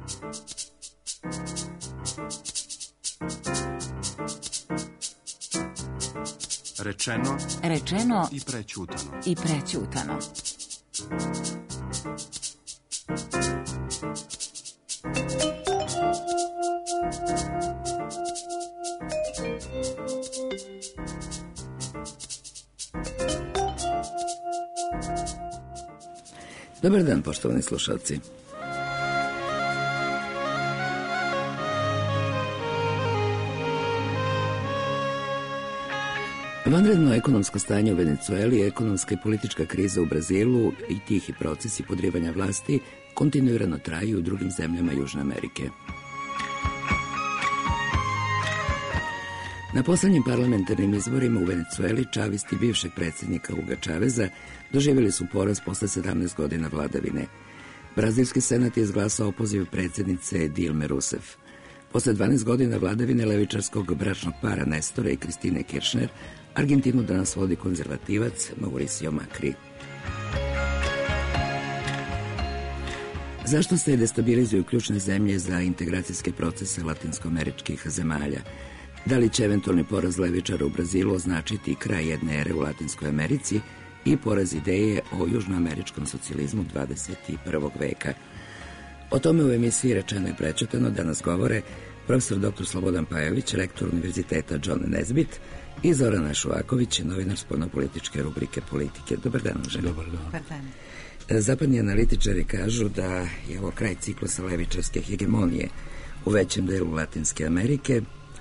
Rečeno i prećutano. Dobar dan, poštovani slušalci. Vanredno ekonomsko stanje u Venecueli, ekonomska i politička kriza u Brazilu i tihi procesi podrivanja vlasti kontinuirano traju u drugim zemljama Južne Amerike. Na poslednjim parlamentarnim izborima u Venecueli čavisti bivšeg predsjednika Huga Čaveza doživjeli su poraz posle 17 godina vladavine. Brazilski senat je izglasao opoziv predsjednice Dilme Rousseff. Posle 12 godina vladavine levičarskog bračnog para Nestora i Kristine Kirchner, Argentinu danas vodi konzervativac Mauricio Macri. Zašto se destabilizuju ključne zemlje za integracijske procese latinskoameričkih zemalja? Da li će eventualni poraz levičara u Brazilu označiti kraj jedne ere u Latinskoj Americi i poraz ideje o južnoameričkom socijalizmu 21. veka? O tome u emisiji Rečeno i prećutano danas govore profesor dr. Slobodan Pajović, rektor Univerziteta John Nesbitt, i Zorana Šuvaković, novinar spoljnopolitičke rubrike Politike. Dobar dan, žena. Dobar dan. Dobar dan. Zapadni analitičari kažu da je ovo kraj ciklusa levičarske hegemonije u većem delu Latinske Amerike,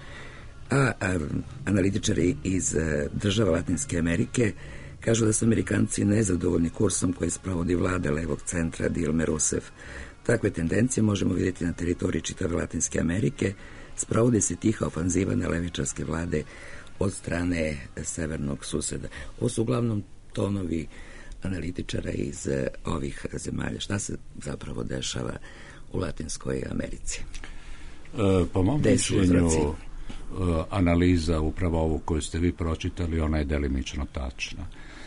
a analitičari iz država Latinske Amerike kažu da su Amerikanci nezadovoljni kursom koji sprovodi vlada levog centra Dilme Rousseff. Takve tendencije možemo vidjeti na teritoriji čitave Latinske Amerike. Sprovodi se tiha ofanziva na levičarske vlade od strane severnog suseda. Ovo su uglavnom tonovi analitičara iz ovih zemalja. Šta se zapravo dešava u Latinskoj Americi? Po mom mišljenju, analiza upravo ovu koju ste vi pročitali, ona je delimično tačna.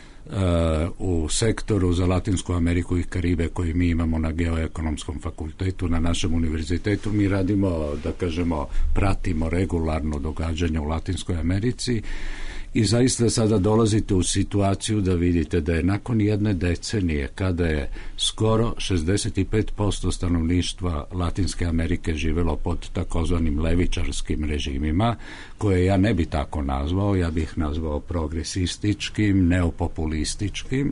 U sektoru za Latinsku Ameriku i Karibe koji mi imamo na Geoekonomskom fakultetu na našem univerzitetu, mi radimo, da kažemo, pratimo regularno događanja u Latinskoj Americi i zaista sada dolazite u situaciju da vidite da je nakon jedne decenije, kada je skoro 65% stanovništva Latinske Amerike živelo pod takozvanim levičarskim režimima, koje ja ne bi tako nazvao, ja bih nazvao progresističkim, neopopulističkim.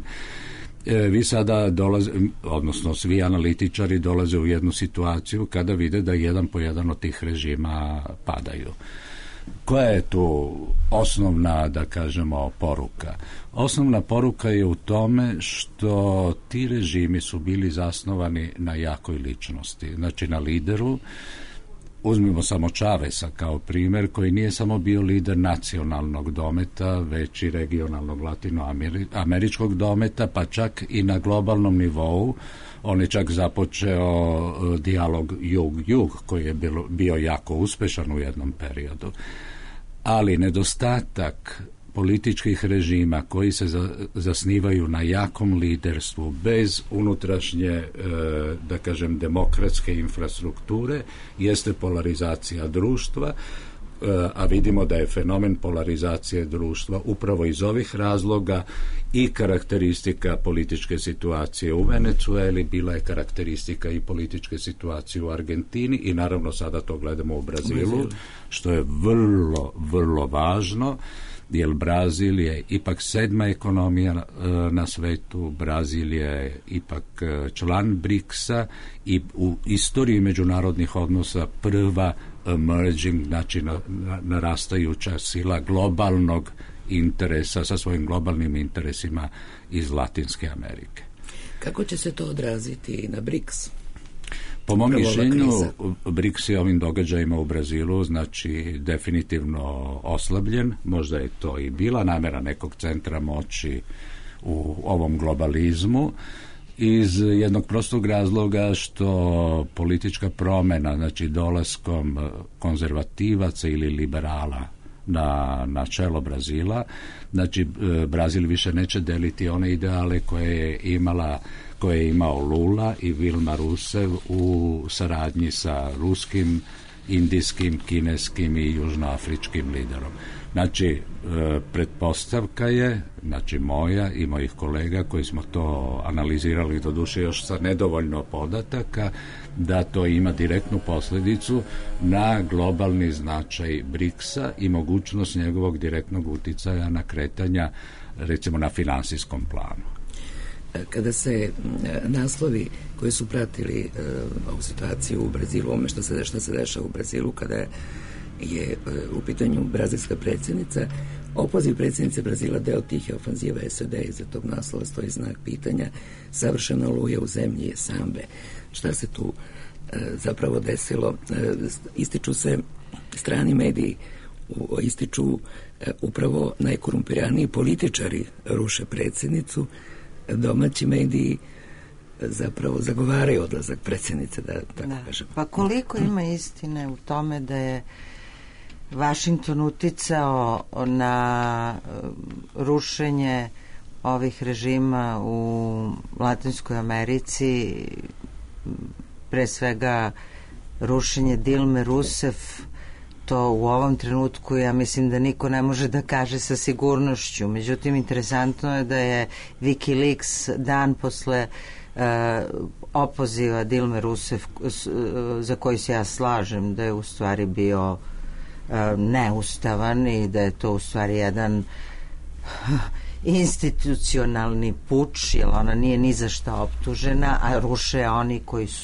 Vi sada dolaze, odnosno svi analitičari dolaze u jednu situaciju kada vide da jedan po jedan od tih režima padaju. Koja je tu osnovna, da kažemo, poruka? Osnovna poruka je u tome što ti režimi su bili zasnovani na jakoj ličnosti, znači na lideru. Uzmimo samo Čavesa kao primjer, koji nije samo bio lider nacionalnog dometa, već i regionalnog latinoameričkog dometa, pa čak i na globalnom nivou. On je čak započeo dijalog jug-jug, koji je bio jako uspešan u jednom periodu. Ali nedostatak političkih režima koji se zasnivaju na jakom liderstvu, bez unutrašnje, da kažem, demokratske infrastrukture, jeste polarizacija društva, a vidimo da je fenomen polarizacije društva upravo iz ovih razloga i karakteristika političke situacije u Venecueli, bila je karakteristika i političke situacije u Argentini i naravno sada to gledamo u Brazilu, što je vrlo, vrlo važno, jer Brazil je ipak 7. ekonomija na svetu, Brazil je ipak član BRICS-a i u istoriji međunarodnih odnosa prva emerging, znači narastajuća sila globalnog interesa sa svojim globalnim interesima iz Latinske Amerike. Kako će se to odraziti na BRICS? Po mom mišljenju, BRICS je ovim događajima u Brazilu, znači, definitivno oslabljen. Možda je to i bila namera nekog centra moći u ovom globalizmu, iz jednog prostog razloga što politička promjena, znači konzervativaca ili liberala na čelo Brazila, znači Brazil više neće deliti one ideale koje koje je imao Lula i Vilma Rusev u saradnji sa ruskim, indijskim, kineskim i južnoafričkim liderom. Znači, pretpostavka je, znači moja i mojih kolega koji smo to analizirali, doduše još sa nedovoljno podataka, da to ima direktnu posljedicu na globalni značaj BRICS-a i mogućnost njegovog direktnog uticaja na kretanja, recimo na finansijskom planu. Kada se naslovi koji su pratili ovu situaciju u Brazilu, ome šta se dešava u Brazilu kada je u pitanju brazilska predsjednica, opoziv predsjednice Brazila deo tihe ofanzive SAD, iza tog naslova stoji znak pitanja, savršena oluja u zemlji je sambe. Šta se tu zapravo desilo? Ističu se strani mediji, ističu upravo najkorumpiraniji političari ruše predsjednicu, domaći mediji zapravo zagovaraju odlazak predsjednice, da tako kažem. Pa koliko ima istine u tome da je Vašington uticao na rušenje ovih režima u Latinskoj Americi, pre svega rušenje Dilme Rousseff, to u ovom trenutku ja mislim da niko ne može da kaže sa sigurnošću. Međutim, interesantno je da je Wikileaks dan posle opoziva Dilme Rousseff, za koji se ja slažem da je u stvari bio neustavan i da je to u stvari jedan institucionalni puč, jer ona nije ni za šta optužena, a ruše oni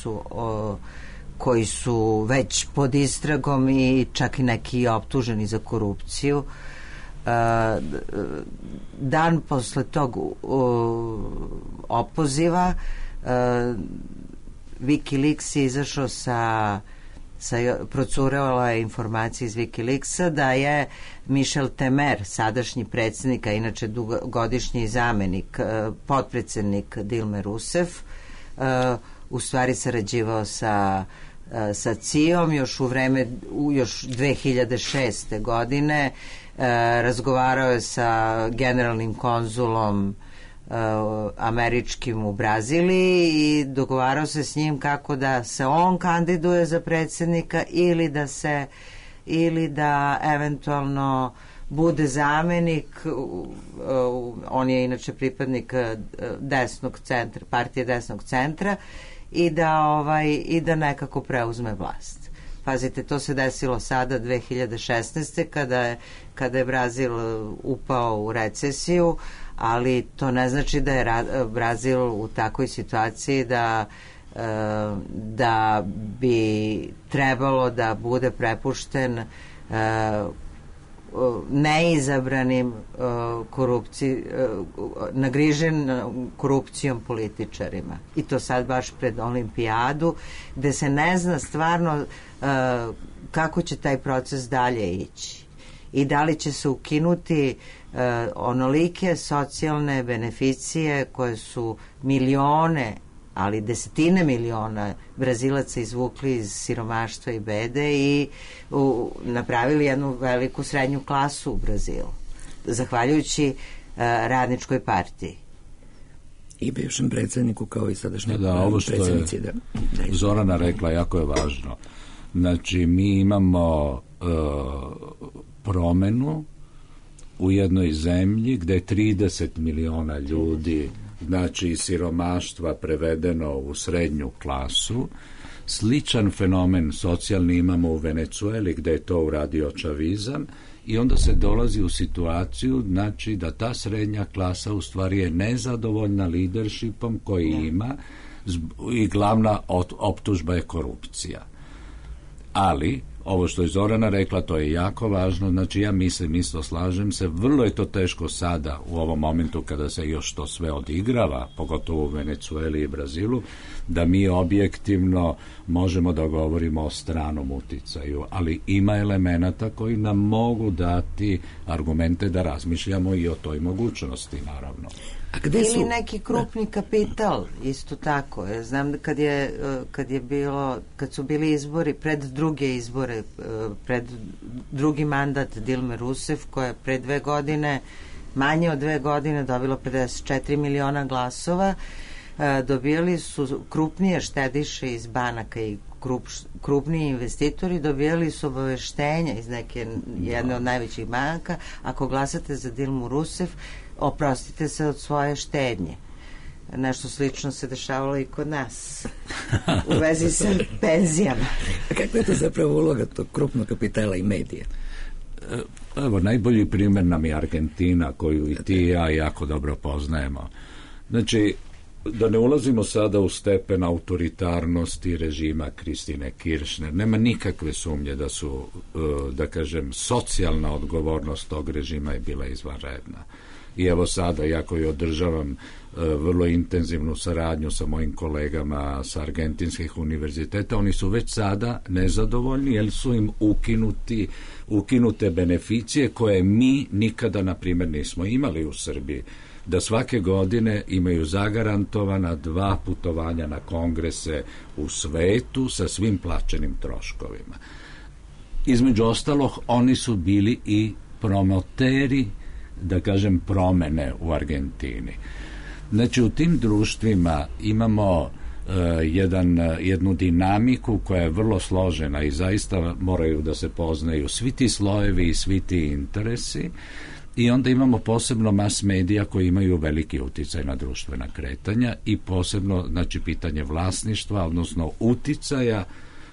koji su već pod istragom i čak i neki optuženi za korupciju. Dan posle tog opoziva Wikileaks je izašao procurala je informacija iz Wikileaksa da je Michel Temer, sadašnji predsjednik, a inače dugogodišnji zamenik, potpredsjednik Dilme Rousseff, u stvari sarađivao sa CIA-om još u vreme, još 2006. godine, razgovarao je sa generalnim konzulom američkim u Braziliji i dogovarao se s njim kako da se on kandiduje za predsjednika ili da eventualno bude zamenik. On je inače pripadnik desnog centra, partije desnog centra, i da nekako preuzme vlast. Pazite, to se desilo sada 2016. kada je Brazil upao u recesiju, ali to ne znači da je Brazil u takvoj situaciji da bi trebalo da bude prepušten neizabranim nagrižen korupcijom političarima. I to sad baš pred olimpijadu, gde se ne zna stvarno kako će taj proces dalje ići i da li će se ukinuti onolike socijalne beneficije koje su milione, ali desetine miliona Brazilaca izvukli iz siromaštva i bede i napravili jednu veliku srednju klasu u Brazilu, zahvaljujući radničkoj partiji. I bivšem predsjedniku kao i sadašnjoj predsjednici. Ovo što je Zorana rekla jako je važno. Znači, mi imamo promenu u jednoj zemlji gde je 30 miliona ljudi, znači iz siromaštva prevedeno u srednju klasu. Sličan fenomen socijalni imamo u Venecueli gde je to uradio čavizam i onda se dolazi u situaciju, znači da ta srednja klasa u stvari je nezadovoljna leadershipom koji ima i glavna optužba je korupcija. Ali ovo što je Zorana rekla, to je jako važno, znači ja mislim, isto slažem se, vrlo je to teško sada u ovom momentu kada se još to sve odigrava, pogotovo u Venecueli i Brazilu, da mi objektivno možemo da govorimo o stranom uticaju, ali ima elemenata koji nam mogu dati argumente da razmišljamo i o toj mogućnosti, naravno. Ili neki krupni kapital, isto tako. Ja znam da kad su bili izbori, pred druge izbore, pred drugi mandat Dilme Rousseff, koja je pre 2 godine, manje od 2 godine, dobila 54 miliona glasova, dobijali su krupnije štediše iz banaka i krupniji investitori dobijali su obaveštenja iz jedne od najvećih banaka, ako glasate za Dilmu Rousseff, oprostite se od svoje štednje. Nešto slično se dešavalo i kod nas u vezi sa penzijama. Kakva je to zapravo uloga tog krupnog kapitala i medija? Evo, najbolji primjer nam je Argentina, koju i ti i ja jako dobro poznajemo. Znači, da ne ulazimo sada u stepen autoritarnosti režima Kristine Kirchner, nema nikakve sumnje da su, da kažem, socijalna odgovornost tog režima je bila izvanredna. I evo sada, jako je održavam vrlo intenzivnu saradnju sa mojim kolegama sa argentinskih univerziteta, oni su već sada nezadovoljni jer su im ukinute beneficije koje mi nikada, na primjer, nismo imali u Srbiji. Da svake godine imaju zagarantovana 2 putovanja na kongrese u svetu sa svim plaćenim troškovima. Između ostalog, oni su bili i promoteri, da kažem, promene u Argentini. Znači, u tim društvima imamo jednu dinamiku koja je vrlo složena i zaista moraju da se poznaju svi ti slojevi i svi ti interesi. I onda imamo posebno mas medija koji imaju veliki uticaj na društvena kretanja i posebno, znači, pitanje vlasništva, odnosno uticaja,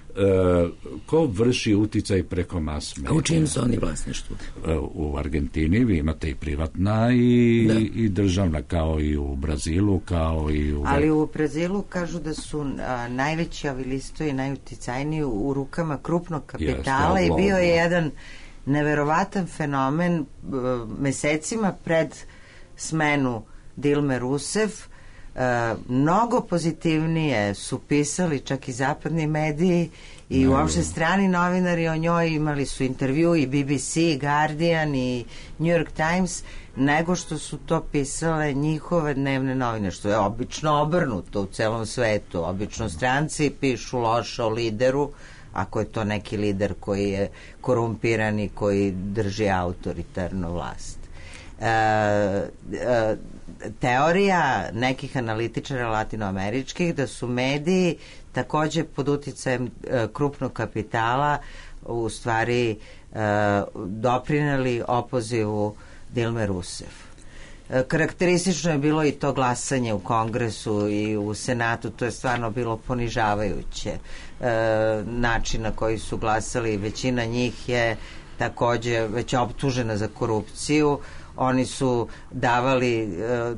ko vrši uticaj preko mas medija. A u čijem su oni vlasništvu? U Argentini vi imate i privatna i državna, kao i u Brazilu, kao i u... Ali u Brazilu kažu da su najveći avilistoji, najuticajniji u rukama krupnog kapitala i bio je jedan neverovatan fenomen mesecima pred smenu Dilme Rousseff. Mnogo pozitivnije su pisali čak i zapadni mediji i uopšte strani novinari o njoj, imali su intervju i BBC, i Guardian i New York Times, nego što su to pisale njihove dnevne novine, što je obično obrnuto u celom svetu. Obično stranci pišu loše o lideru, ako je to neki lider koji je korumpiran i koji drži autoritarnu vlast. Teorija nekih analitičara latinoameričkih da su mediji takođe pod uticajem krupnog kapitala u stvari doprineli opozivu Dilme Rousseff. Karakteristično je bilo i to glasanje u Kongresu i u Senatu, to je stvarno bilo ponižavajuće. Način na koji su glasali, većina njih je takođe već optužena za korupciju. Oni su davali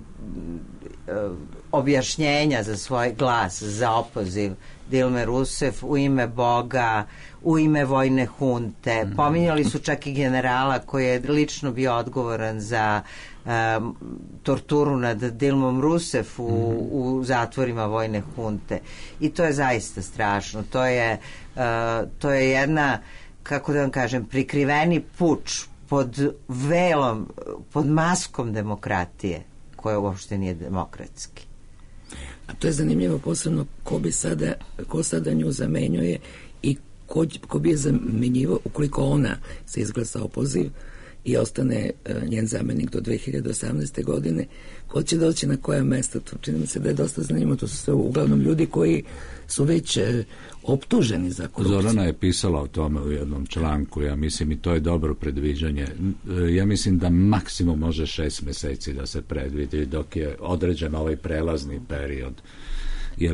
objašnjenja za svoj glas, za opoziv Dilme Rousseff u ime Boga, u ime vojne hunte. Pominjali su čak i generala koji je lično bio odgovoran za torturu nad Dilmom Rousseff u zatvorima vojne hunte. I to je zaista strašno. To je jedna, kako da vam kažem, prikriveni puč pod velom, pod maskom demokratije, koja uopšte nije demokratski. A to je zanimljivo, posebno ko sada nju zamenjuje i ko bi je zamenjivao ukoliko ona se izglasa opoziv i ostane njen zamenik do 2018. godine, ko će doći na koje mesto? To čini mi se da je dosta zanimljivo, to su sve uglavnom ljudi koji su već optuženi za korupciju. Zorana je pisala o tome u jednom članku, ja mislim, i to je dobro predviđanje. Ja mislim da maksimum može 6 meseci da se predvidi dok je određen ovaj prelazni period. Jer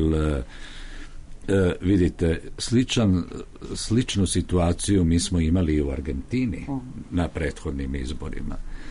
vidite, sličnu situaciju mi smo imali i u Argentini na prethodnim izborima.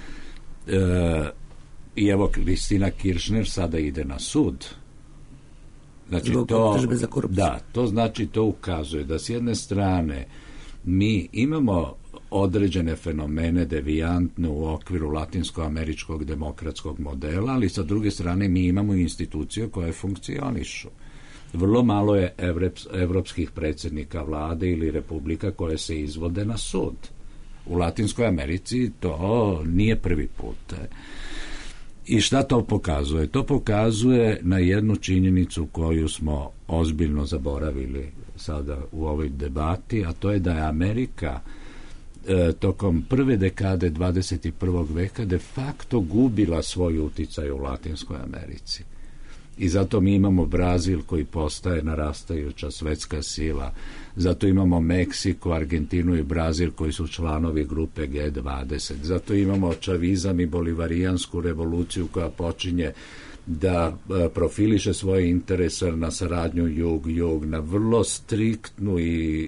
I evo, Kristina Kirchner sada ide na sud. Znači, to znači, to ukazuje da s jedne strane mi imamo određene fenomene devijantne u okviru latinsko-američkog demokratskog modela, ali sa druge strane mi imamo institucije koje funkcionišu. Vrlo malo je evropskih predsjednika vlade ili republika koje se izvode na sud. U Latinskoj Americi to nije prvi put. I šta to pokazuje? To pokazuje na jednu činjenicu koju smo ozbiljno zaboravili sada u ovoj debati, a to je da je Amerika tokom prve dekade 21. veka de facto gubila svoj uticaj u Latinskoj Americi. I zato mi imamo Brazil koji postaje narastajuća svetska sila. Zato imamo Meksiko, Argentinu i Brazil koji su članovi grupe G20. Zato imamo čavizam i bolivarijansku revoluciju koja počinje da profiliše svoje interese na saradnju jug-jug, na vrlo striktnu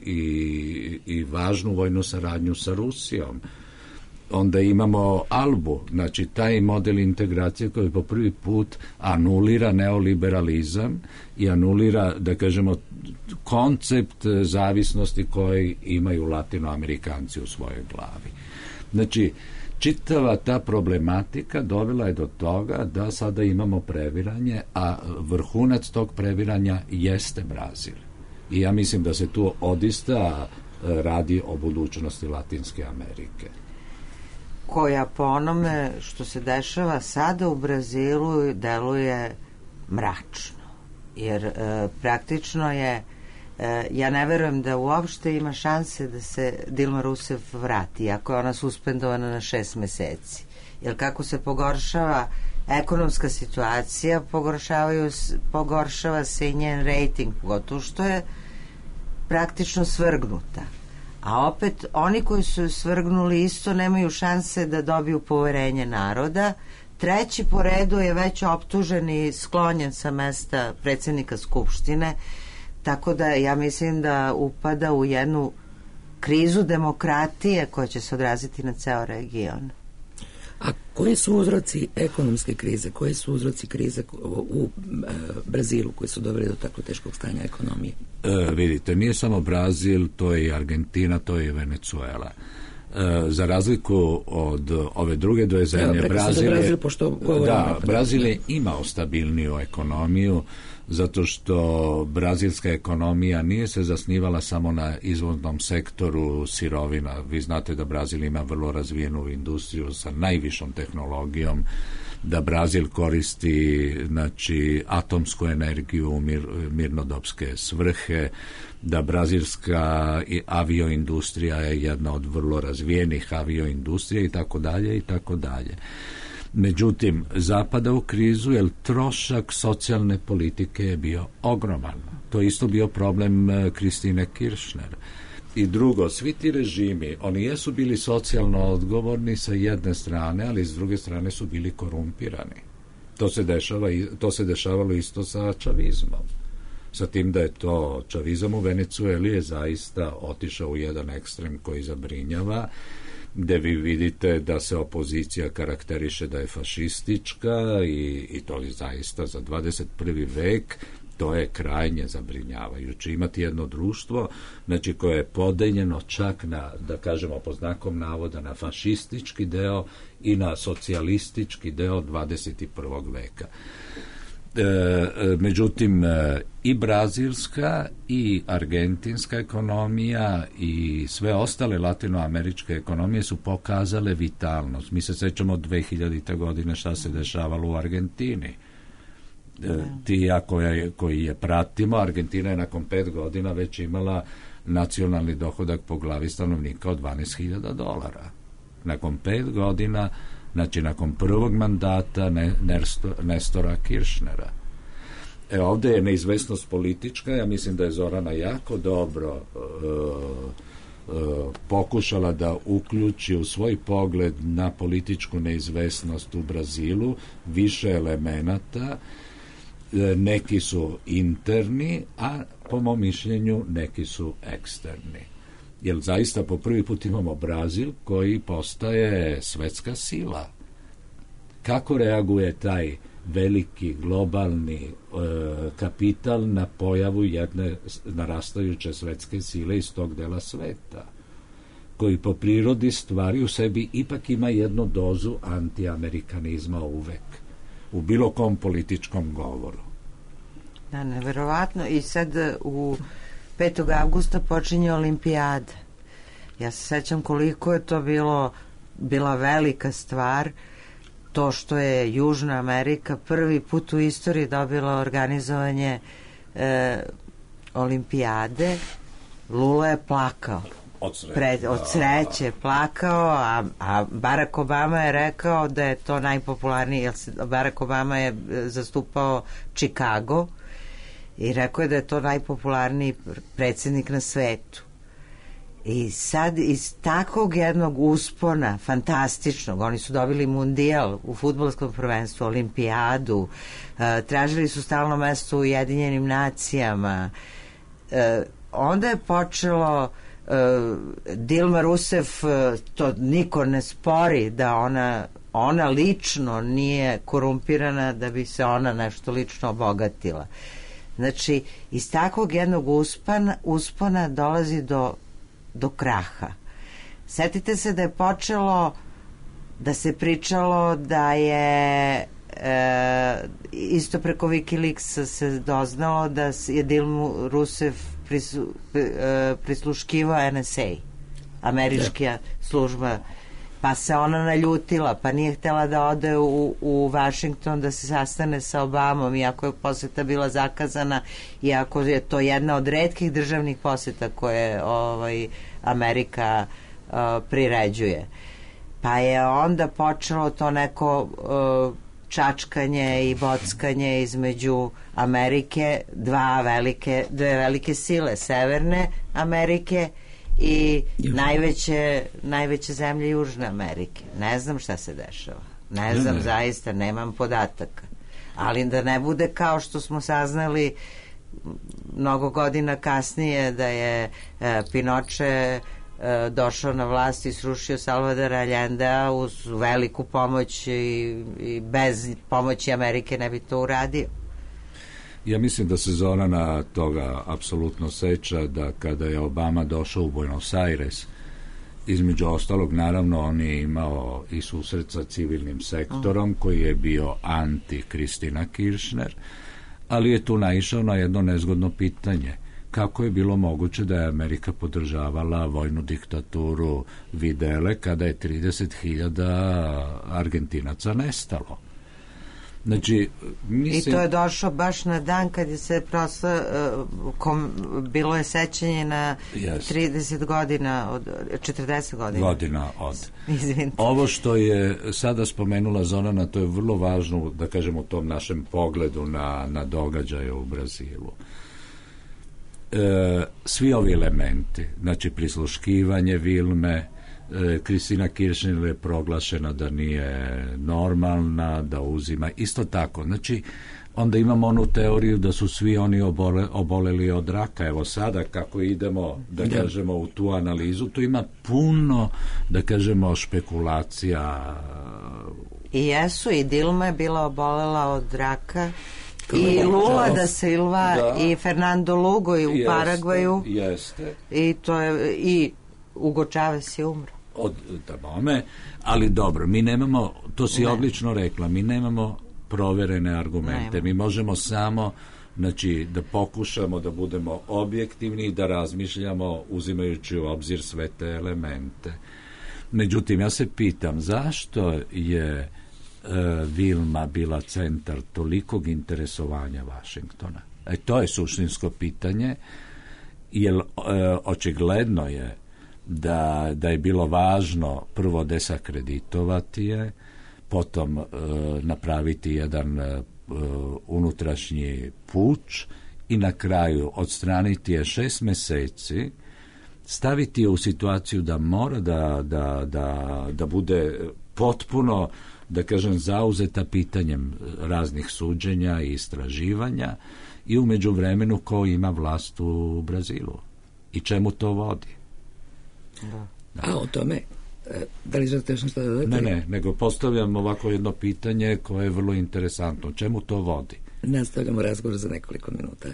i važnu vojnu saradnju sa Rusijom. Onda imamo Albu, znači taj model integracije koji po prvi put anulira neoliberalizam i anulira, da kažemo, koncept zavisnosti koji imaju Latinoamerikanci u svojoj glavi. Znači, čitava ta problematika dovela je do toga da sada imamo previranje, a vrhunac tog previranja jeste Brazil. I ja mislim da se tu odista radi o budućnosti Latinske Amerike. Koja po onome što se dešava sada u Brazilu deluje mračno. Jer praktično je, ja ne verujem da uopšte ima šanse da se Dilma Rousseff vrati, ako je ona suspendovana na 6 meseci. Jer kako se pogoršava ekonomska situacija, pogoršava se i njen rejting, pogotovo što je praktično svrgnuta. A opet, oni koji su svrgnuli isto nemaju šanse da dobiju poverenje naroda. Treći po redu je već optužen i sklonjen sa mesta predsjednika Skupštine, tako da ja mislim da upada u jednu krizu demokratije koja će se odraziti na ceo region. A koji su uzroci ekonomske krize? Koji su uzroci krize u Brazilu koji su doveli do tako teškog stanja ekonomije? Vidite, nije samo Brazil, to je i Argentina, to je i Venezuela. Za razliku od ove druge dve zemlje, Brazil je imao stabilniju ekonomiju, zato što brazilska ekonomija nije se zasnivala samo na izvoznom sektoru sirovina. Vi znate da Brazil ima vrlo razvijenu industriju sa najvišom tehnologijom, da Brazil koristi, znači, atomsku energiju u mirnodopske svrhe, da brazilska avioindustrija je jedna od vrlo razvijenih avioindustrija i tako dalje i tako dalje. Međutim, zapada u krizu jer trošak socijalne politike je bio ogroman. To je isto bio problem Kristine Kirchner. I drugo, svi ti režimi, oni jesu bili socijalno odgovorni sa jedne strane, ali s druge strane su bili korumpirani. To se dešavalo isto sa čavizmom. Sa tim da je to čavizam u Venezueli je zaista otišao u jedan ekstrem koji zabrinjava, gde vi vidite da se opozicija karakteriše da je fašistička i to je zaista za 21. vek to je krajnje zabrinjavajuće. Imati jedno društvo, znači, koje je podeljeno čak na, da kažemo pod znakom navoda, na fašistički deo i na socijalistički deo 21. veka. Međutim, i brazilska i argentinska ekonomija i sve ostale latinoameričke ekonomije su pokazale vitalnost. Mi se sećamo 2000. godine šta se dešavalo u Argentini. Ti ja koji je pratimo, Argentina je nakon 5 godina već imala nacionalni dohodak po glavi stanovnika od $12.000. Nakon 5 godina, znači nakon prvog mandata Nestora Kirchnera. Ovdje je neizvesnost politička, ja mislim da je Zorana jako dobro pokušala da uključi u svoj pogled na političku neizvesnost u Brazilu više elemenata. Neki su interni, a po mom mišljenju neki su eksterni. Jer zaista po prvi put imamo Brazil koji postaje svetska sila. Kako reaguje taj veliki globalni kapital na pojavu jedne narastajuće svetske sile iz tog dela sveta, koji po prirodi stvari u sebi ipak ima jednu dozu antiamerikanizma uvek, u bilo kom političkom govoru. Da, neverovatno. I sad u 5. avgusta počinje olimpijada. Ja se sećam koliko je to bila velika stvar, to što je Južna Amerika prvi put u istoriji dobila organizovanje olimpijade. Lula je plakao. od sreće plakao, a Barack Obama je rekao da je to najpopularniji, jer Barack Obama je zastupao Chicago i rekao je da je to najpopularniji predsjednik na svetu. I sad iz takvog jednog uspona fantastičnog, oni su dobili mundijal u fudbalskom prvenstvu, olimpijadu, tražili su stalno mesto u Ujedinjenim nacijama, onda je počelo Dilma Rousseff, to niko ne spori da ona lično nije korumpirana da bi se ona nešto lično obogatila. Znači iz takvog jednog uspona dolazi do kraha. Setite se da je počelo da se pričalo da je isto preko Wikileaksa se doznalo da je Dilmu Rousseff prisluškivao NSA, američka služba, pa se ona naljutila, pa nije htjela da ode u Washington da se sastane sa Obamom, iako je poseta bila zakazana, iako je to jedna od retkih državnih poseta koje Amerika priređuje. Pa je onda počelo to neko čačkanje i bockanje između Amerike, dve velike sile, Severne Amerike i najveće zemlje Južne Amerike. Ne znam šta se dešava. Ne znam, zaista, nemam podataka. Ali da ne bude kao što smo saznali mnogo godina kasnije da je Pinoče došao na vlast i srušio Salvadora Allendea uz veliku pomoć i bez pomoći Amerike ne bi to uradio. Ja mislim da se Zorana toga apsolutno seća, da kada je Obama došao u Buenos Aires, između ostalog, naravno, on je imao i susret sa civilnim sektorom koji je bio anti-Kristina Kirchner, ali je tu naišao na jedno nezgodno pitanje. Kako je bilo moguće da je Amerika podržavala vojnu diktaturu Videle kada je 30.000 Argentinaca nestalo? Znači, mislim... I to je došlo baš na dan kad je se bilo je sećanje na 30 godina 40 godina od. Izvinite. Ovo što je sada spomenula Zorana, to je vrlo važno, da kažemo, u tom našem pogledu na događaje u Brazilu. Svi ovi elementi, znači prisluškivanje Vilme, Kristina Kirchner je proglašena da nije normalna, da uzima, isto tako, znači onda imamo onu teoriju da su svi oni oboleli od raka. Evo sada kako idemo, da kažemo, u tu analizu, tu ima puno, da kažemo, špekulacija. I jesu, i Dilma je bila obolela od raka, i Lula da Silva, i Fernando Lugo i u Paragvaju, i to je, i Hugo Chavez je umro od tamo, ali dobro, mi nemamo, to si odlično rekla, mi nemamo proverene argumente, mi možemo samo, znači, da pokušamo da budemo objektivni i da razmišljamo uzimajući u obzir sve te elemente. Međutim, ja se pitam zašto je Vilma bila centar tolikog interesovanja Vašingtona. To je suštinsko pitanje, jer očigledno je da je bilo važno prvo desakreditovati je, potom napraviti jedan unutrašnji puč i na kraju odstraniti je 6 meseci, staviti je u situaciju da mora da bude potpuno, da kažem, zauzeta pitanjem raznih suđenja i istraživanja, i u međuvremenu ko ima vlast u Brazilu i čemu to vodi. A o tome, da li želite još nešto da dodate? Ne, nego postavljam ovako jedno pitanje koje je vrlo interesantno. Čemu to vodi? Nastavljamo razgovor za nekoliko minuta.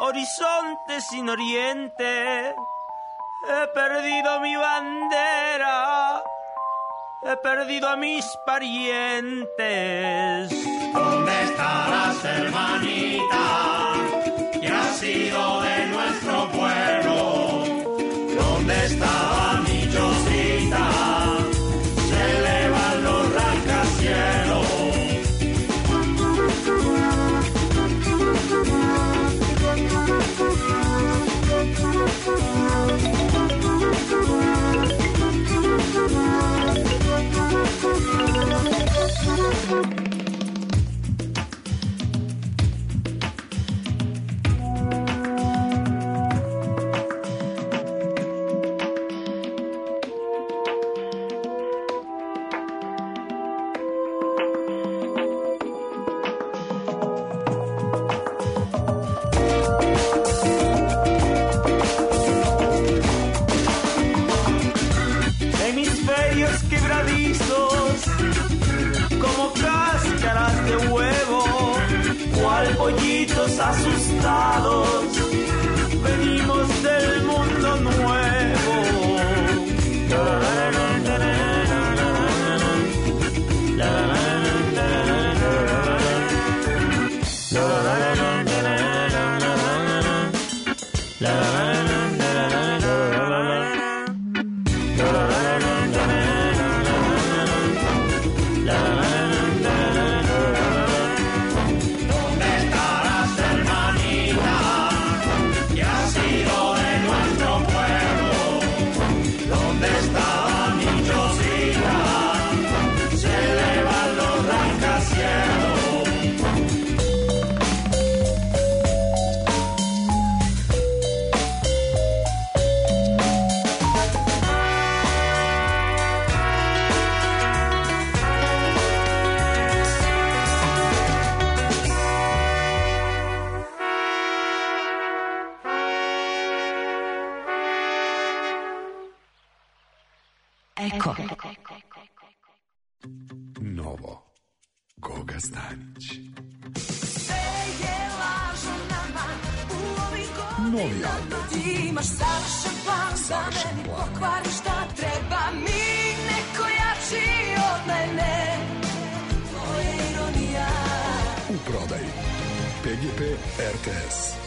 horizonte sin oriente. He perdido mi bandera, he perdido a mis parientes. ¿Dónde estarás, hermanita, que ha sido de nuestro pueblo? ¿Dónde estaba mi Chosita? Se elevan los rascacielos. Pollitos asustados, venimos del mundo nuevo. Eko. Novo. Goga Stanić. Novi album. Imaš savršen plan za meni, pokvari šta treba mi, neko jači od mene. To je ironija. U prodaji PGP RTS.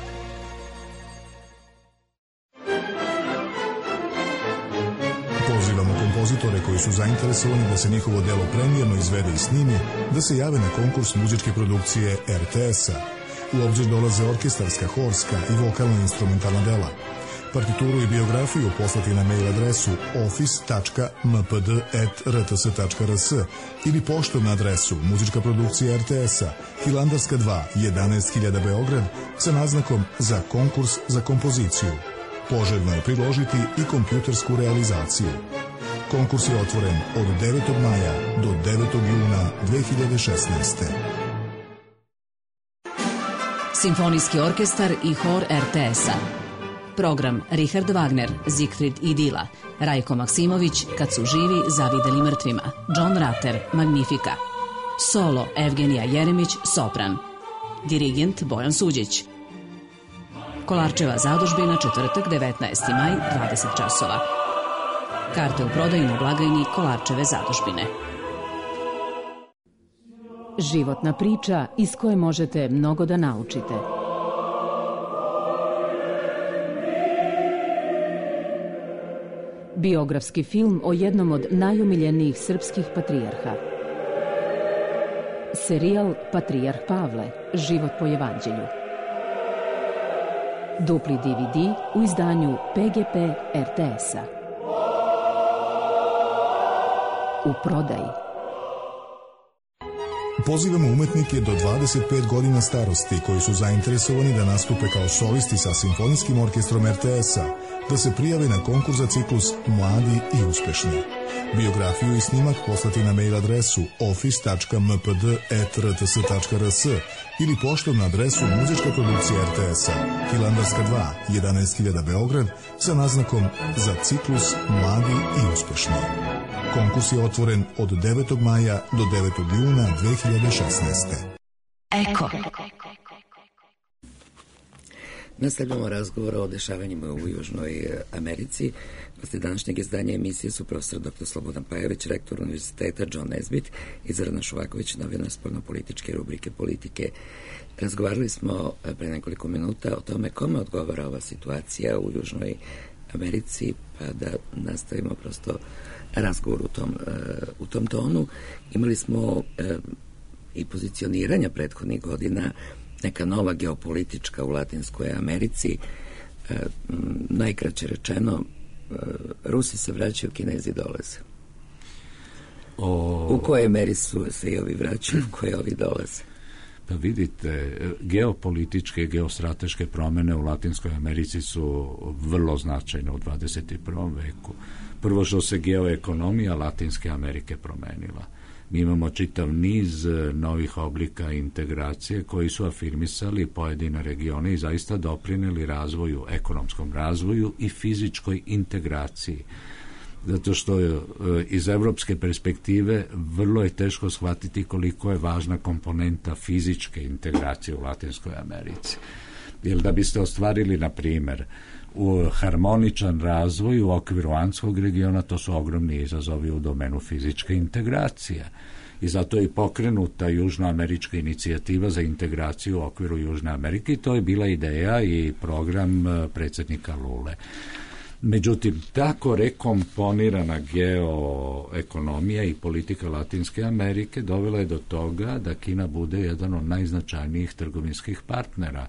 Pozivamo kompozitore koji su zainteresovani da se njihovo delo premijerno izvede i snimi, da se jave na konkurs muzičke produkcije RTS-a. U obzir dolaze orkestarska, horska i vokalno-instrumentalna dela. Partituru i biografiju poslati na mail adresu office.mpd@rts.rs ili poštom na adresu muzička produkcija RTS-a, Hilandarska 2, 11.000 Beograd, sa naznakom za konkurs za kompoziciju. Poželjno je priložiti i kompjutersku realizaciju. Konkurs je otvoren od 9. maja do 9. juna 2016. Simfonijski orkestar i hor RTS-a. Program Richard Wagner, Siegfried i Dila, Rajko Maksimović, Kad su živi zavideli mrtvima, John Rutter, Magnifica. Solo Evgenija Jeremić, sopran. Dirigent Bojan Suđić. Kolarčeva zadužbina, četvrtak, 19. maj, 20 časova. Karte u prodaju na blagajni Kolarčeve zadužbine. Životna priča iz koje možete mnogo da naučite. Biografski film o jednom od najomiljenijih srpskih patrijarha. Serijal Patrijarh Pavle, život po evanđelju. Dupli DVD u izdanju PGP RTS-a. U prodaji. Pozivamo umetnike do 25 godina starosti koji su zainteresovani da nastupe kao solisti sa Simfonijskim orkestrom RTS-a, da se prijave na konkurs za ciklus Mladi i uspešni. Biografiju i snimak poslati na mail adresu office.mpd@rts.rs ili poštom na adresu muzička produkcija RTS-a, Hilandarska 2, 11.000 Beograd, sa naznakom za ciklus Mladi i uspešni. Konkurs je otvoren od 9. maja do 9. juna 2016. Eko. Nastavljamo razgovor o dešavanjima u Južnoj Americi. Posle današnjeg izdanja emisije su profesor dr. Slobodan Pajović, rektor univerziteta, John Nesbitt i Zorana Šovaković, novinar spoljnopolitičke rubrike Politike. Razgovarali smo pre nekoliko minuta o tome kome odgovara ova situacija u Južnoj Americi, pa da nastavimo prosto razgovor u tom tonu. Imali smo i pozicioniranja prethodnih godina, neka nova geopolitička u Latinskoj Americi. Najkraće rečeno, Rusi se vraćaju, Kinezi dolaze. U kojoj meri su se i ovi vraćaju, u kojoj ovi dolaze? Pa vidite, geopolitičke i geostrateške promene u Latinskoj Americi su vrlo značajne u 21. veku. Prvo što se geoekonomija Latinske Amerike promenila. Mi imamo čitav niz novih oblika integracije koji su afirmisali pojedine regione i zaista doprineli razvoju, ekonomskom razvoju i fizičkoj integraciji. Zato što iz evropske perspektive vrlo je teško shvatiti koliko je važna komponenta fizičke integracije u Latinskoj Americi. Jer da biste ostvarili, na primjer, u harmoničan razvoj u okviru andskog regiona, to su ogromni izazovi u domenu fizičke integracije. I zato je i pokrenuta južnoamerička inicijativa za integraciju u okviru Južne Amerike i to je bila ideja i program predsjednika Lule. Međutim, tako rekomponirana geoekonomija i politika Latinske Amerike dovela je do toga da Kina bude jedan od najznačajnijih trgovinskih partnera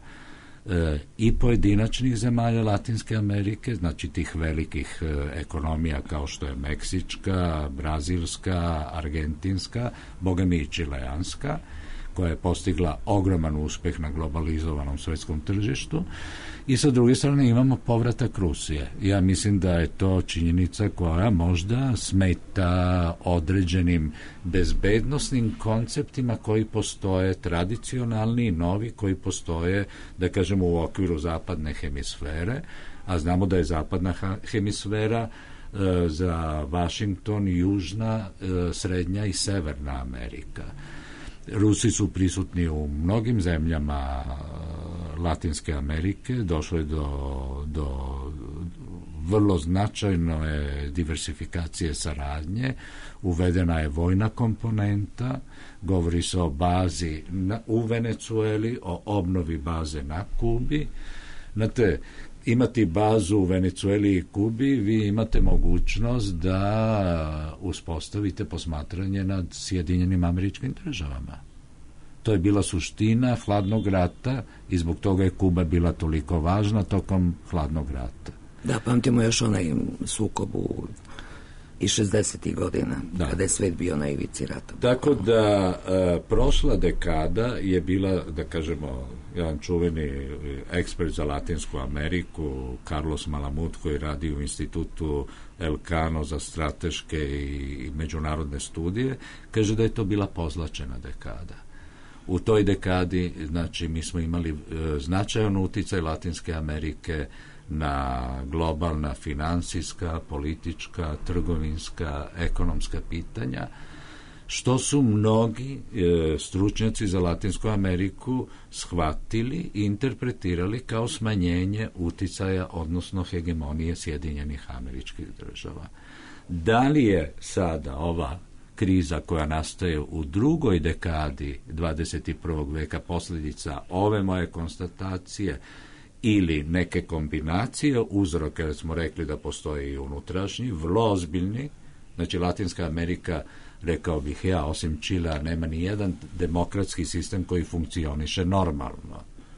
i pojedinačnih zemalja Latinske Amerike, znači tih velikih ekonomija kao što je meksička, brazilska, argentinska, bogami i čileanska, koja je postigla ogroman uspeh na globalizovanom svetskom tržištu. I sa druge strane imamo povratak Rusije. Ja mislim da je to činjenica koja možda smeta određenim bezbednosnim konceptima koji postoje, tradicionalni i novi, koji postoje, da kažemo, u okviru zapadne hemisfere, a znamo da je zapadna hemisfera za Vašington južna, srednja i severna Amerika. Rusi su prisutni u mnogim zemljama Latinske Amerike, došlo je do vrlo značajne diversifikacije saradnje, uvedena je vojna komponenta, govori se o bazi u Venecueli, o obnovi baze na Kubi. Znate, imati bazu u Venecueli i Kubi, vi imate mogućnost da uspostavite posmatranje nad Sjedinjenim Američkim Državama. To je bila suština hladnog rata i zbog toga je Kuba bila toliko važna tokom hladnog rata. Da, pamtimo još onaj sukob i 60. godina, kada je svet bio na ivici rata. Tako da prošla dekada je bila, da kažemo, jedan čuveni ekspert za Latinsku Ameriku, Carlos Malamud, koji radi u institutu Elcano za strateške i međunarodne studije, kaže da je to bila pozlačena dekada. U toj dekadi, znači, mi smo imali značajan uticaj Latinske Amerike na globalna finansijska, politička, trgovinska, ekonomska pitanja, što su mnogi stručnjaci za Latinsku Ameriku shvatili i interpretirali kao smanjenje uticaja, odnosno hegemonije Sjedinjenih Američkih Država. Da li je sada ova kriza koja nastaje u drugoj dekadi 21. veka posljedica ove moje konstatacije ili neke kombinacije uzroka, jer smo rekli da postoji i unutrašnji, vrlo ozbiljni, znači Latinska Amerika, rekao bih ja, osim Čilea, nema ni jedan demokratski sistem koji funkcioniše normalno.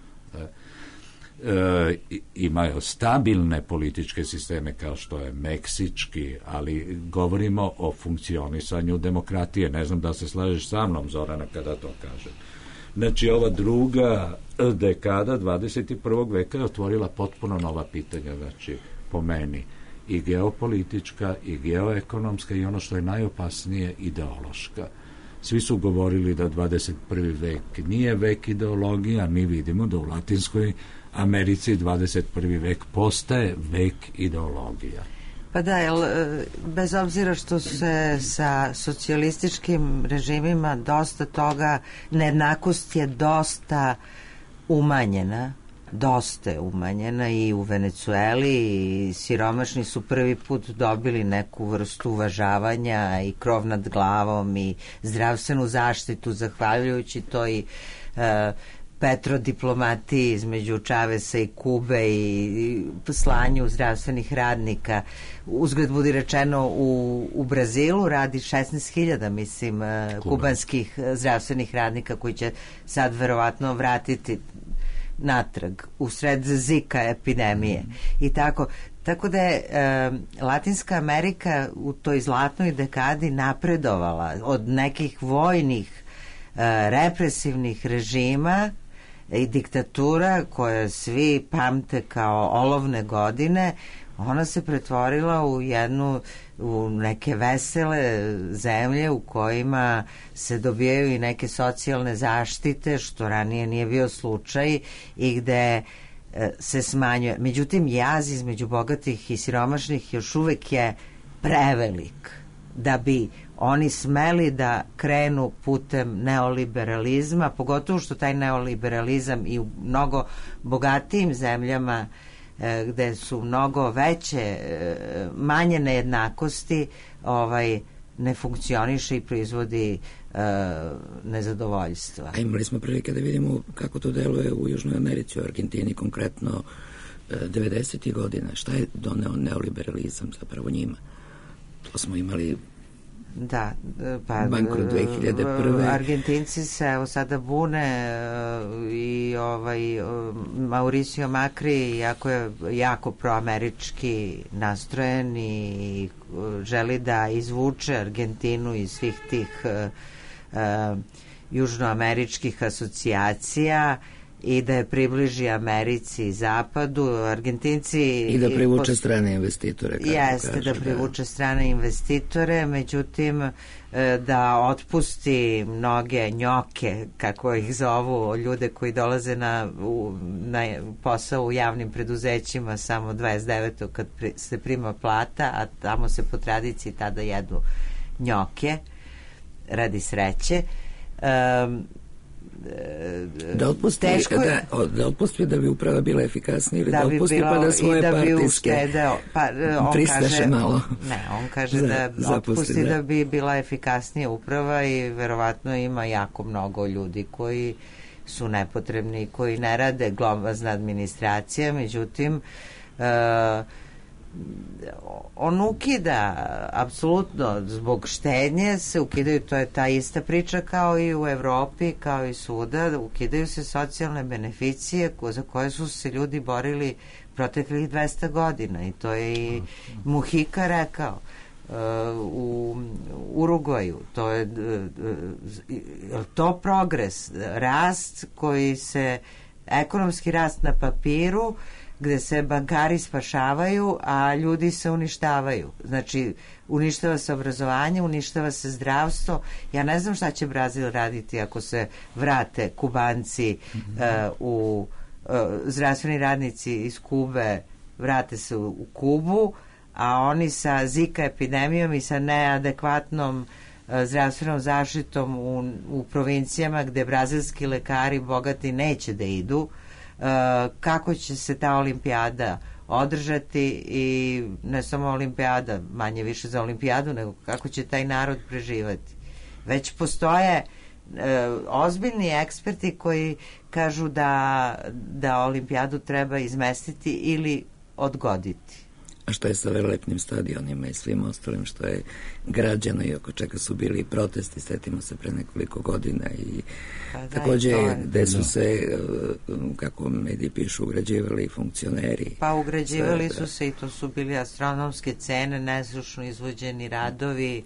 Imaju stabilne političke sisteme kao što je meksički, ali govorimo o funkcionisanju demokratije. Ne znam da se slažeš sa mnom, Zorana, kada to kažem. Znači, ova druga dekada 21. veka je otvorila potpuno nova pitanja, znači, po meni, i geopolitička, i geoekonomska, i ono što je najopasnije, ideološka. Svi su govorili da 21. vek nije vek ideologija, mi vidimo da u Latinskoj Americi 21. vek postaje vek ideologija. Pa da, bez obzira što se sa socijalističkim režimima dosta toga, nejednakost je dosta umanjena, dosta je umanjena i u Venecueli i siromašni su prvi put dobili neku vrstu uvažavanja i krov nad glavom i zdravstvenu zaštitu zahvaljujući toj petrodiplomatiji između Čavesa i Kube i slanju zdravstvenih radnika. Uzgled budi rečeno, u Brazilu radi 16.000, mislim, kubanskih zdravstvenih radnika koji će sad verovatno vratiti natrag u sred Zika epidemije. I tako da je Latinska Amerika u toj zlatnoj dekadi napredovala od nekih vojnih represivnih režima i diktatura koje svi pamte kao olovne godine. Ona se pretvorila u neke vesele zemlje u kojima se dobijaju i neke socijalne zaštite, što ranije nije bio slučaj, i gde se smanjuje. Međutim, jaz između bogatih i siromašnih još uvek je prevelik da bi oni smeli da krenu putem neoliberalizma, pogotovo što taj neoliberalizam i u mnogo bogatijim zemljama gde su mnogo veće, manje nejednakosti, ne funkcioniše i proizvodi nezadovoljstva. A imali smo prilike da vidimo kako to deluje u Južnoj Americi, u Argentini konkretno 90. godina. Šta je doneo neoliberalizam zapravo njima? To smo imali bankrot 2001. Argentinci se evo sada bune i Mauricio Macri jako proamerički nastrojen i želi da izvuče Argentinu iz svih tih južnoameričkih asocijacija i da je približi Americi i Zapadu. Argentinci i da privuče strane investitore. Jeste, da privuče strane investitore, međutim da otpusti mnoge njoke, kako ih zovu, ljude koji dolaze na posao u javnim preduzećima samo 29. kad se prima plata, a tamo se po tradiciji tada jedu radi sreće. Da otpusti da bi uprava bila efikasnija ili da otpusti pa da svoje partijske pristaše malo. Ne, on kaže da otpusti da bi bila efikasnija uprava i verovatno ima jako mnogo ljudi koji su nepotrebni i koji ne rade, glomazna administracija, međutim on ukida apsolutno zbog štednje se ukidaju, to je ta ista priča kao i u Evropi, kao i svuda, ukidaju se socijalne beneficije za koje su se ljudi borili proteklih 200 godina i to je i Mujica rekao u Urugvaju. To je to progres, rast koji se, ekonomski rast na papiru, gde se bankari spašavaju, a ljudi se uništavaju. Znači, uništava se obrazovanje, uništava se zdravstvo. Ja ne znam šta će Brazil raditi ako se vrate Kubanci zdravstveni radnici iz Kube vrate se u Kubu, a oni sa Zika epidemijom i sa neadekvatnom zdravstvenom zaštitom u provincijama gde brazilski lekari bogati neće da idu. Kako će se ta olimpijada održati i ne samo olimpijada, manje više za olimpijadu, nego kako će taj narod preživati. Već postoje ozbiljni eksperti koji kažu da olimpijadu treba izmestiti ili odgoditi. A što je sa velelepnim stadionima i svim ostalim što je građeno i oko čega su bili protesti, setimo se pre nekoliko godina i takođe gde su se, kako mediji pišu, ugrađivali funkcioneri. Pa ugrađivali su se i to su bili astronomske cene, neslušno izvođeni radovi,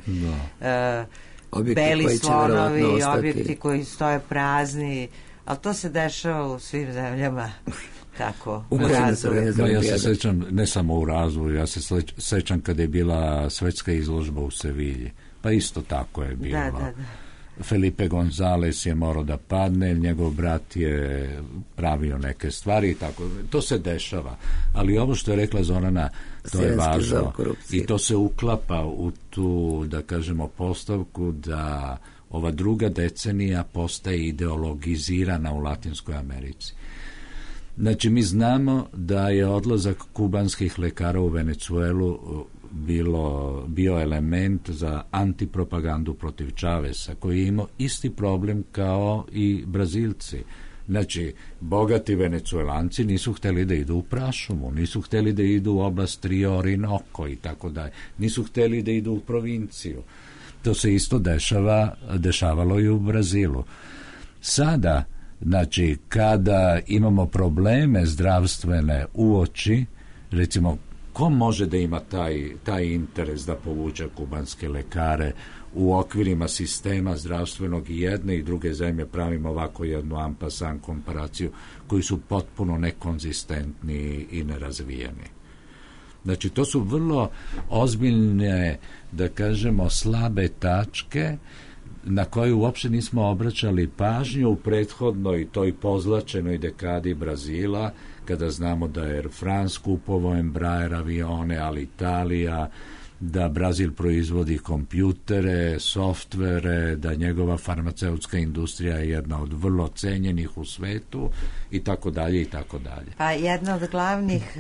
beli slonovi, objekti koji stoje prazni, ali to se dešava u svim zemljama. Tako, u razvoju. Ja se sećam, ne samo u razvoju, ja se sećam kada je bila svetska izložba u Sevilji. Pa isto tako je bilo. Da. Felipe González je morao da padne, njegov brat je pravio neke stvari i tako. To se dešava. Ali ovo što je rekla Zorana, to je važno. I to se uklapa u tu, da kažemo, postavku da ova druga decenija postaje ideologizirana u Latinskoj Americi. Znači, mi znamo da je odlazak kubanskih lekara u Venecuelu bio element za antipropagandu protiv Čavesa, koji je imao isti problem kao i Brazilci. Znači, bogati Venecuelanci nisu hteli da idu u prašumu, nisu hteli da idu u oblast Rio Orinoco i tako dalje, nisu hteli da idu u provinciju. To se isto dešavalo i u Brazilu. Sada, znači, kada imamo probleme zdravstvene uoči, recimo, ko može da ima taj interes da povuče kubanske lekare u okvirima sistema zdravstvenog i jedne i druge zemlje? Pravimo ovako jednu ampasan komparaciju koji su potpuno nekonzistentni i nerazvijeni. Znači, to su vrlo ozbiljne, da kažemo, slabe tačke na koje uopšte nismo obraćali pažnju u prethodnoj toj pozlačenoj dekadi Brazila, kada znamo da je Air France kupovao Embraer avione, ali Italija, da Brazil proizvodi kompjutere, softvere, da njegova farmaceutska industrija je jedna od vrlo cenjenih u svetu i tako dalje i tako dalje. Pa jedan od glavnih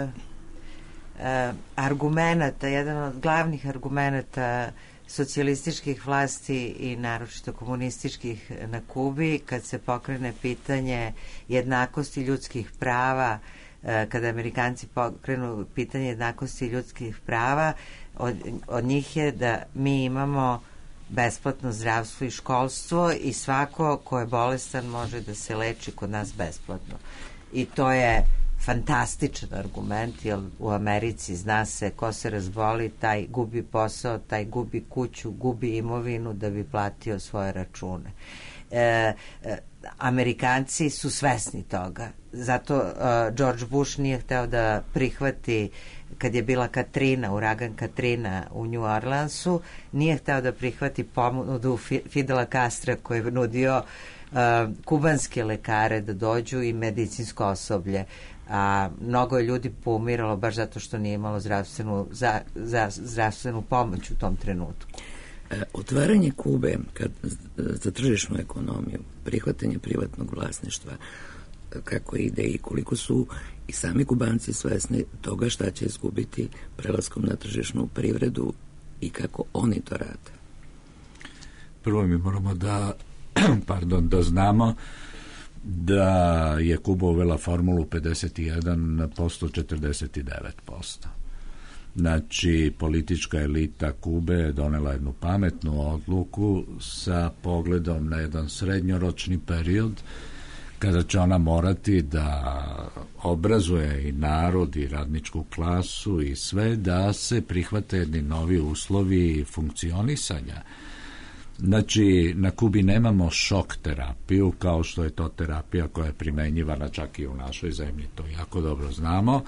argumenata socijalističkih vlasti i naročito komunističkih na Kubi, kad se pokrene pitanje jednakosti ljudskih prava, kada Amerikanci pokrenu pitanje jednakosti ljudskih prava, od njih je da mi imamo besplatno zdravstvo i školstvo i svako ko je bolestan može da se leči kod nas besplatno. I to je fantastičan argument, jer u Americi zna se ko se razboli, taj gubi posao, taj gubi kuću, gubi imovinu da bi platio svoje račune. Amerikanci su svesni toga. Zato George Bush nije hteo da prihvati, kad je bila Katrina, uragan Katrina u New Orleansu, nije hteo da prihvati ponudu Fidela Castra koji je nudio kubanske lekare da dođu i medicinsko osoblje. A mnogo je ljudi poumiralo baš zato što nije imalo zdravstvenu pomoć u tom trenutku. Otvaranje Kube za tržišnu ekonomiju, prihvatanje privatnog vlasništva, kako ide i koliko su i sami Kubanci svesni toga šta će izgubiti prelaskom na tržišnu privredu i kako oni to rade? Prvo mi moramo da znamo da je Kuba uvela formulu 51%, 49%. Znači, politička elita Kube je donela jednu pametnu odluku sa pogledom na jedan srednjoročni period, kada će ona morati da obrazuje i narod i radničku klasu i sve, da se prihvate jedni novi uslovi funkcionisanja. Znači, na Kubi nemamo šok terapiju, kao što je to terapija koja je primenjivana čak i u našoj zemlji, to jako dobro znamo.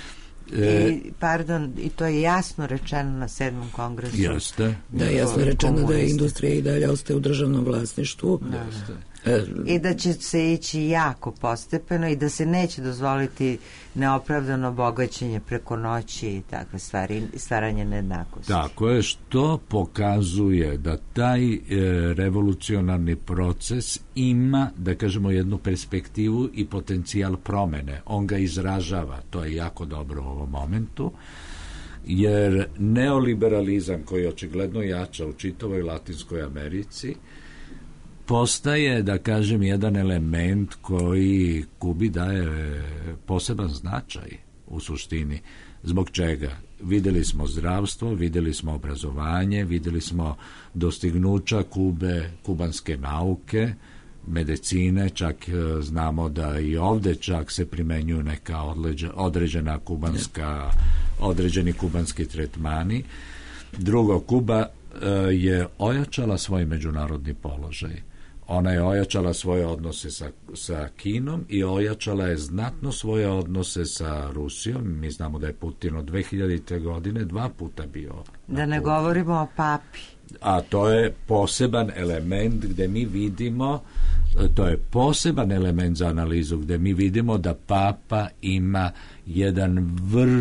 I to je jasno rečeno na 7. kongresu. Jeste. Da, jasno je rečeno da je industrija i dalje ostaje u državnom vlasništvu. Jeste. I da će se ići jako postepeno i da se neće dozvoliti neopravdano bogaćenje preko noći i takve stvari, stvaranje nejednakosti. Tako je, što pokazuje da taj revolucionarni proces ima, da kažemo, jednu perspektivu i potencijal promene. On ga izražava, to je jako dobro u ovom momentu, jer neoliberalizam koji očigledno jača u čitavoj Latinskoj Americi postaje, da kažem, jedan element koji Kubi daje poseban značaj u suštini. Zbog čega? Videli smo zdravstvo, videli smo obrazovanje, videli smo dostignuća Kube, kubanske nauke, medicine, čak znamo da i ovde čak se primenjuju neka određena kubanska, određeni kubanski tretmani. Drugo, Kuba je ojačala svoj međunarodni položaj. Ona je ojačala svoje odnose sa Kinom i ojačala je znatno svoje odnose sa Rusijom. Mi znamo da je Putin od 2000. godine 2 puta bio. Da ne govorimo o papi. A to je poseban element gde mi vidimo, to je poseban element za analizu gde mi vidimo da papa ima jedan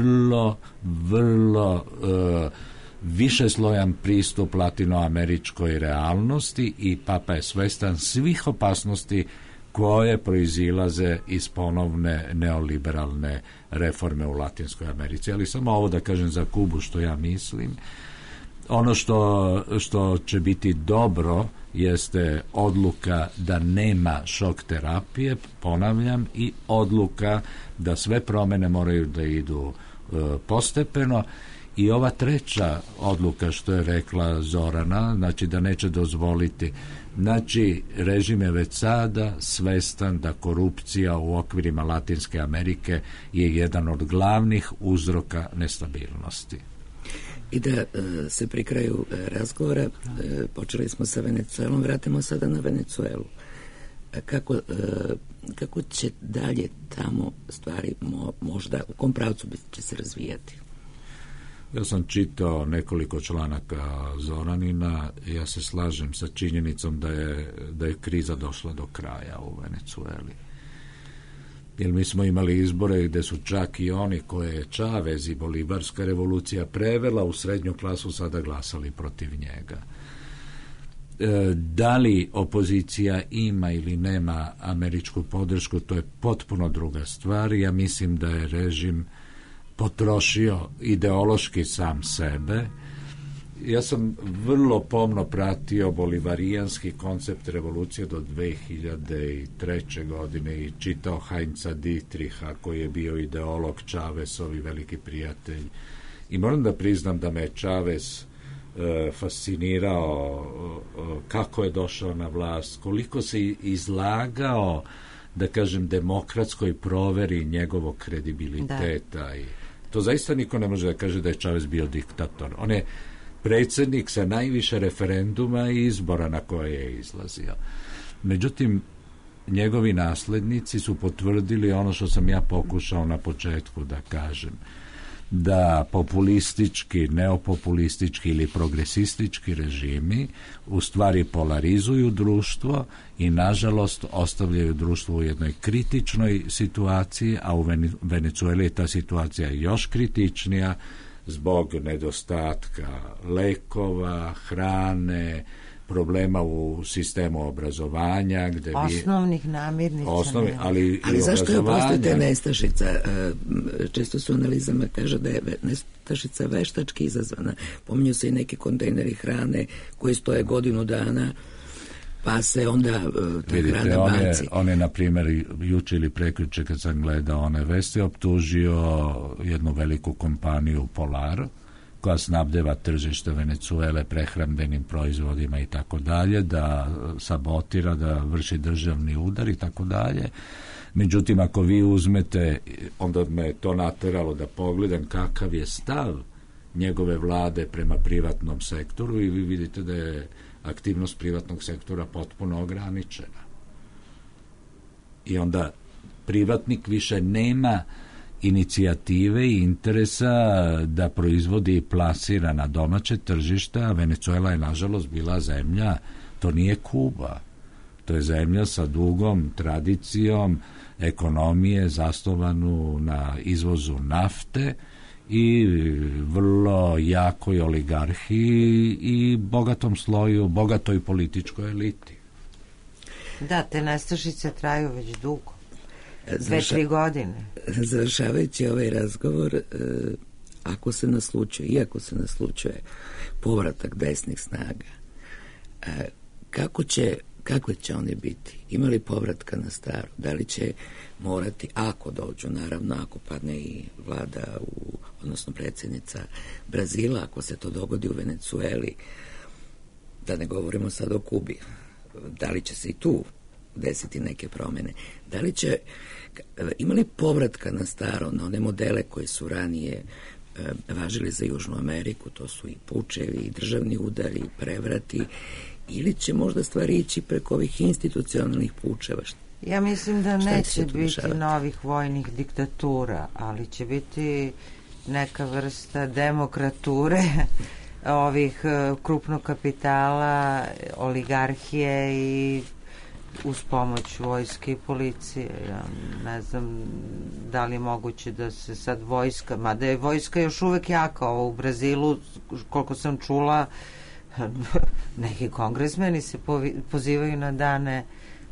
vrlo višeslojan pristup latinoameričkoj realnosti i papa je svestan svih opasnosti koje proizilaze iz ponovne neoliberalne reforme u Latinskoj Americi. Ali samo ovo da kažem za Kubu što ja mislim. Ono što će biti dobro jeste odluka da nema šok terapije, ponavljam, i odluka da sve promene moraju da idu postepeno. I ova treća odluka što je rekla Zorana, znači da neće dozvoliti, znači režim je već sada svestan da korupcija u okvirima Latinske Amerike je jedan od glavnih uzroka nestabilnosti. I da se pri kraju razgovora, počeli smo sa Venecuelom, vratimo sada na Venecuelu. Kako će dalje tamo stvari možda, u kom pravcu će se razvijati? Ja sam čitao nekoliko članaka Zoranina, ja se slažem sa činjenicom da je kriza došla do kraja u Venecueli. Jer mi smo imali izbore gde su čak i oni koje je Čavez i Bolivarska revolucija prevela u srednju klasu sada glasali protiv njega. Da li opozicija ima ili nema američku podršku, to je potpuno druga stvar. Ja mislim da je režim potrošio ideološki sam sebe. Ja sam vrlo pomno pratio bolivarijanski koncept revolucije do 2003. godine i čitao Heinza Dietricha, koji je bio ideolog Čavesovi veliki prijatelj. I moram da priznam da me Čavez fascinirao kako je došao na vlast, koliko se izlagao, da kažem, demokratskoj proveri njegovog kredibiliteta. I to zaista niko ne može da kaže da je Čavez bio diktator. On je predsjednik sa najviše referenduma i izbora na koje je izlazio. Međutim, njegovi naslednici su potvrdili ono što sam ja pokušao na početku da kažem, da populistički, neopopulistički ili progresistički režimi u stvari polarizuju društvo i nažalost ostavljaju društvo u jednoj kritičnoj situaciji, a u Venecueli je ta situacija još kritičnija zbog nedostatka lekova, hrane, problema u sistemu obrazovanja, gde osnovnih namirnica. Ali zašto je postoje nestašica? Često su analizama kaže da je nestašica veštački izazvana. Pominju se i neki kontejneri hrane koji stoje godinu dana, pa se onda ta hrana baci. On je, na primjer, juče ili prekjuče kad sam gledao one vesti, optužio jednu veliku kompaniju Polar, koja snabdeva tržište Venecuele prehrambenim proizvodima i tako dalje, da sabotira, da vrši državni udar i tako dalje. Međutim, ako vi uzmete, onda me to nateralo da pogledam kakav je stav njegove vlade prema privatnom sektoru i vi vidite da je aktivnost privatnog sektora potpuno ograničena. I onda privatnik više nema inicijative i interesa da proizvodi i plasira na domaće tržište, a Venecuela je nažalost bila zemlja, to nije Kuba, to je zemlja sa dugom tradicijom ekonomije zasnovanu na izvozu nafte i vrlo jakoj oligarhiji i bogatom sloju, bogatoj političkoj eliti. Da, te nestašice traju već dugo. 2-3 godine. Završavajući ovaj razgovor, iako se naslučuje povratak desnih snaga, kako će oni biti? Ima li povratka na staro? Da li će morati, ako dođu, naravno, ako padne i vlada, odnosno predsjednica Brazila, ako se to dogodi u Venecueli, da ne govorimo sad o Kubi, da li će se i tu desiti neke promjene? Da li će, ima li povratka na staro, na one modele koji su ranije važili za Južnu Ameriku, to su i pučevi, i državni udari, i prevrati, ili će možda stvari ići preko ovih institucionalnih pučeva? Ja mislim da neće biti novih vojnih diktatura, ali će biti neka vrsta demokrature ovih krupnog kapitala, oligarhije i uz pomoć vojske i policije. Ja ne znam da li je moguće da se sad vojska, mada je vojska još uvek jaka. Ovo u Brazilu, koliko sam čula, neki kongresmeni se pozivaju na dane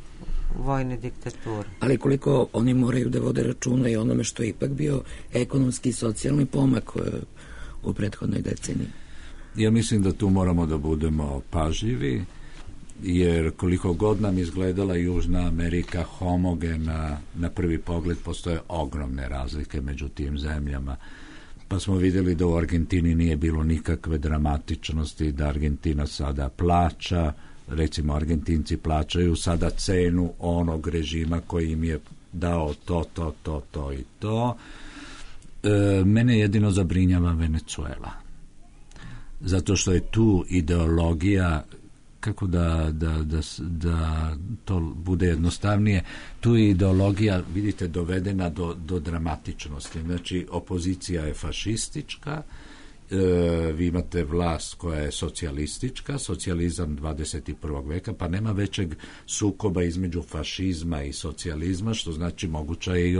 vojne diktature. Ali koliko oni moraju da vode računa i onome što je ipak bio ekonomski i socijalni pomak u prethodnoj deceniji? Ja mislim da tu moramo da budemo pažljivi, jer koliko god nam izgledala Južna Amerika homogena, na prvi pogled postoje ogromne razlike među tim zemljama. Pa smo vidjeli da u Argentini nije bilo nikakve dramatičnosti, da Argentina sada plaća, recimo Argentinci plaćaju sada cenu onog režima koji im je dao to i to. Mene jedino zabrinjava Venezuela. Zato što je tu ideologija, kako da to bude jednostavnije, tu je ideologija, vidite, dovedena do dramatičnosti. Znači, opozicija je fašistička, vi imate vlast koja je socijalistička, socijalizam 21. veka, pa nema većeg sukoba između fašizma i socijalizma, što znači moguća je i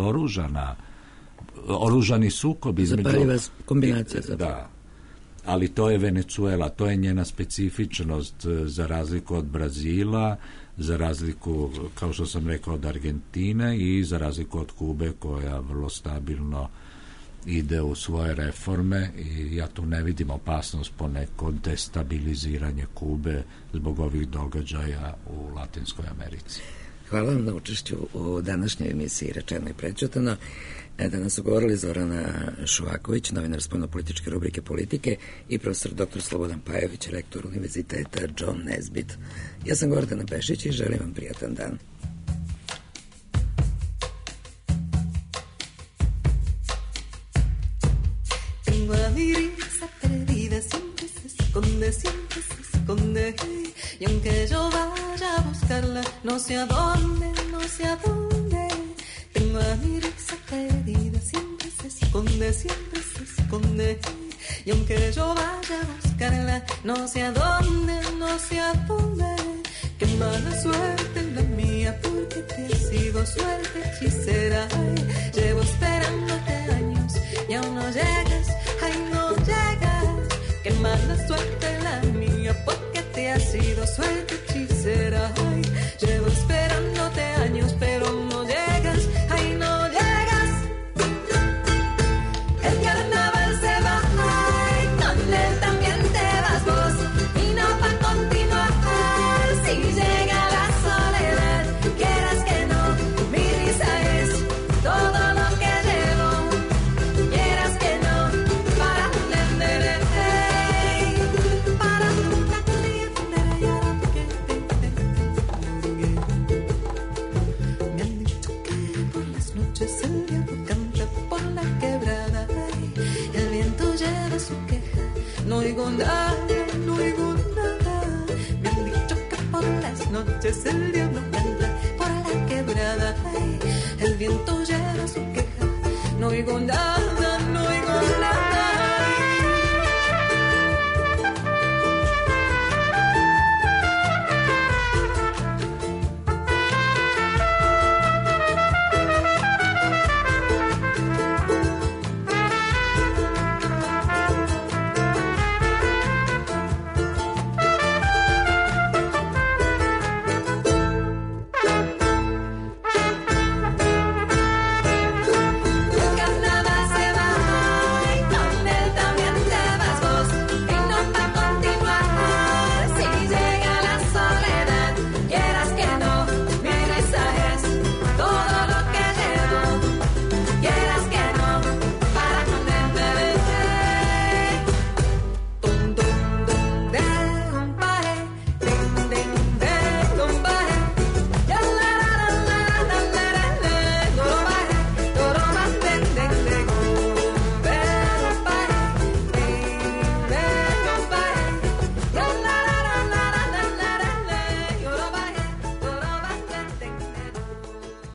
oružani sukob između... Zapaljiva kombinacija. Da. Ali to je Venezuela, to je njena specifičnost, za razliku od Brazila, za razliku, kao što sam rekao, od Argentine i za razliku od Kube, koja vrlo stabilno ide u svoje reforme, i ja tu ne vidim opasnost po neko destabiliziranje Kube zbog ovih događaja u Latinskoj Americi. Hvala vam na učešću u današnjoj emisiji Rečeno i prečutano. Danas su govorili Zorana Šuvaković, novinar spoljnopolitičke rubrike Politike, i profesor dr. Slobodan Pajović, rektor Univerziteta John Nesbitt. Ja sam Gordana Pešić i želim vam prijatan dan. Tengo a mi risa perdida, siempre se esconde, y aunque yo vaya a buscarla, no sé a dónde. Tengo a mi risa perdida, siempre se esconde, y aunque yo vaya a buscarla, no sé a dónde. Qué mala suerte la mía, porque te ha sido suerte hechicera. Ay, llevo esperándote años y aún no llegas, ay, no llegas. Qué mala suerte la mía, porque te ha sido suerte hechicera. Ay, llevo esperándote años, pero no llegas, ay, no llegas. El carnaval se va, ay, con él también te vas vos, y no va a continuar. Si llega la soledad, quieras que no, mi risa es todo lo que llevo. Quieras que no, para entender, para me han dicho que por las noches el diablo canta por la quebrada, el viento lleva su queja, no oigo nada. Me han dicho que por las noches el diablo canta por la quebrada, el viento lleva su queja, no oigo nada.